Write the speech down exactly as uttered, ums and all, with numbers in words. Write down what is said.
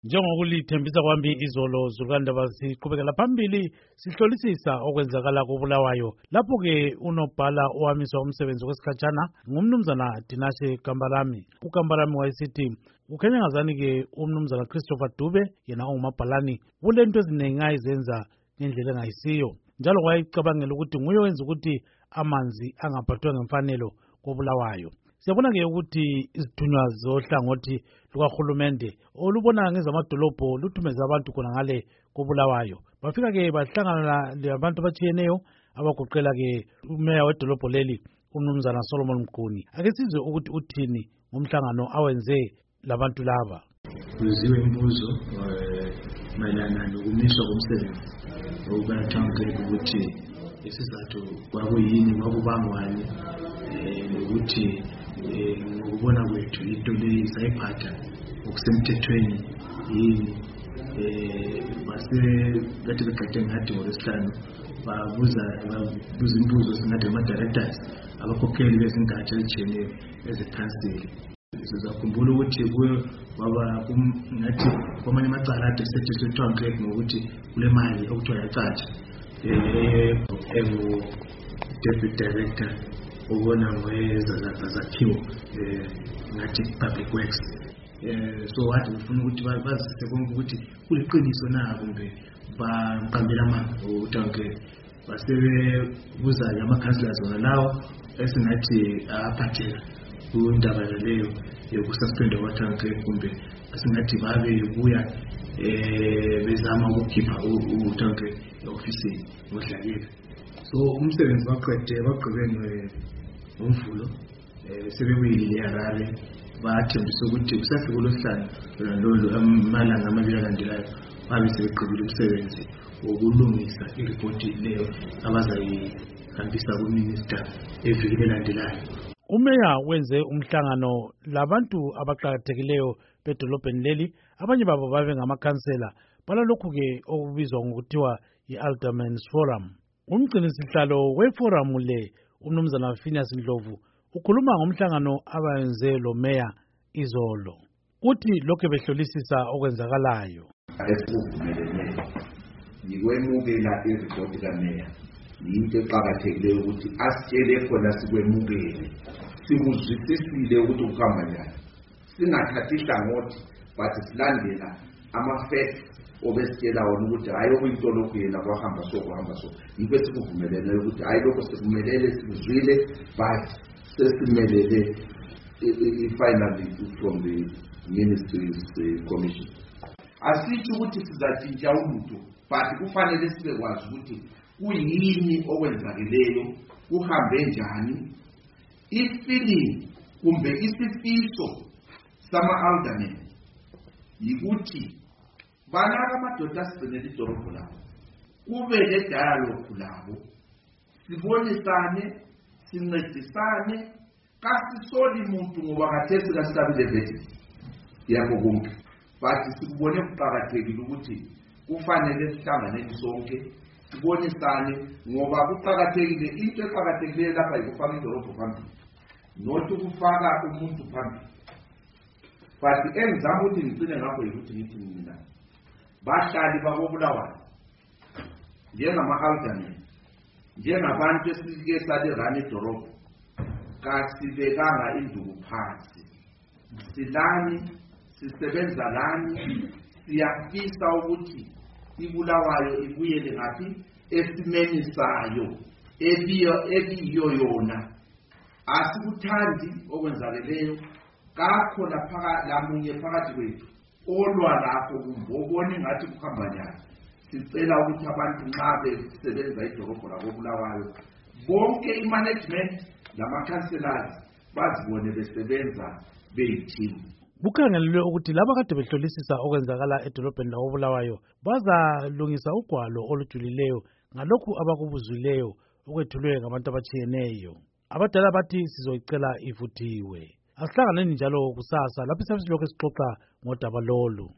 Njengokulithembisa kwami izolo zulukandaba siqhubekela phambili sihlolisisa okwenzakala koBulawayo. Lapho-ke unobhala owamiswa umsebenzi kwesikhatshana ngumnumzana Dinashe Kambalami. uKambalami wayesithi ukhanya ngazani-ke umnumzana Christopher Dube yena ongumabhalani kulento eziningi ayizenza ngendlela engayisiyo, njalo wayecabangela ukuthi nguye wenza ukuthi amanzi angaphathwa ngemfanelo koBulawayo. Siyabona-ke ukuthi izithunywa zohlangothi lukahulumende olubona ngezamadolobho luthumeza abantu khona ngale koBulawayo. Bafika-ke bahlangana labantu abatshiyeneyo abagoqela-ke umeya wedolobho leli umnumzana Solomon Mquni. Ake sizwe ukuthi uthini ngomhlangano awenze labantu laba. Kuziwe imibuzo mayelana nokumiswa komsebenzi okubathamkele ukuthi isizathu kwakuyini kwakubangwani nokuthi ngokubona kwethu into leyi sayiphatha ngokusemthethweni yini. Base kade begade ngathi ngolwesihlanu babuza babuza imbuzo singathi ama-directors abakhokheli bezingatsha ezitshiyeneyo ezikhansili. Sizakhumbula ukuthi kuyo baba ngathi kwamanye amacala ade sethiswe ethiwa ngokuthi kule mali okuthiwa yacatsha engu-deputy director ubona ngezakhiwo ngathi public works. So wathi ufuna ukuthi bazise konke ukuthi kuliqiniso na kumbe baqambela amanga uTonke. Basebebuza ama-councillors wona lawo esingathi aphatheka kundaba leyo yokususpenda kwaTonke kumbe esingathi babe buya bezama ukukhipha uTonke e-ofisini ngodlakela. So umsebenzi baqede baqhubeke ngomvulo sebebuyile eHarare bathembisa ukuthi kusafika uLwesihlanu lolu amalanga amabili alandelayo babe sebeqedile umsebenzi wokulungisa iripoti leyo abazayihambisa kuminister evikini elandelayo. Umeya wenze umhlangano labantu abaqakathekileyo bedolobheni leli, abanye babo babe ngamakhansela balalokhu-ke okubizwa ngokuthiwa yi-Alderman's Forum. Umgcinisihlalo weforamu le umnumzana Phineas Ndlovu ukhuluma ngomhlangano abayenze lo meya izolo. Uthi lokho behlolisisa okwenzakalayo. Esikuvumelene nikwemukela iripoti kameya yinto eqakathekileyo ukuthi asitshele khona sikwemukele, sikuzwisisile ukuthi ukuhamba njani, singathathi ihlangothi but silandela ama-facts obesitshela wona ukuthi hayi okuyinto lokhu yena kwahamba so kwahamba so. Yikho esikuvumelene ukuthi hayi lokho sikumelele sikuzwile but sesimelele finally from the ministry's uh, commission. Asithi ukuthi sizatshintsha umuntu but kufanele sibe kwazi ukuthi kuyini okwenzakeleyo, kuhambe njani. Ifeeling kumbe isifiso sama-aldermen yikuthi banaka amadoda asigcinele idolobho labo, kube le-dialogue labo, sibonisane, sincedisane, kasisoli muntu ngoba khathesi kasisabile vetting yakho konke. But sikubone kuqakathekile ukuthi kufanele sihlanganeni sonke sibonisane ngoba kuqakathekile. Into eqakathekileyo lapha yikufaka idolobho phambili, not ukufaka umuntu phambili. But engizama ukuthi ngicine ngakho yikuthi ngithi mina bahlali bakoBulawayo njengama-aldermen, njengabantu esike salirana idolobho, kasibekanga induku phansi. Silani, sisebenza lani, siyafisa ukuthi iBulawayo ibuyele ngaphi esimeni sayo ebiyo yona. Asikuthandi okwenzakeleyo, kakho lapha lamunye phakathi kwethu olwa lapho kumbobone ngathi kuhamba njani. Sicela ukuthi abantu nxa besebenza idolobho lakoBulawayo bonke i-management lama-councillors bazibone besebenza beyithini. Kukhangelelwe ukuthi laba kade behlolisisa okwenzakala edolobheni lakoBulawayo bazalungisa ugwalo olujulileyo ngalokhu abakubuzwileyo okwethulwe ngabantu abatshiyeneyo. Abadala bathi sizoyicela ivuthiwe. Asihlanganeni njalo kusasa lapho sisabe silokhu sixoxa ngodaba lolu.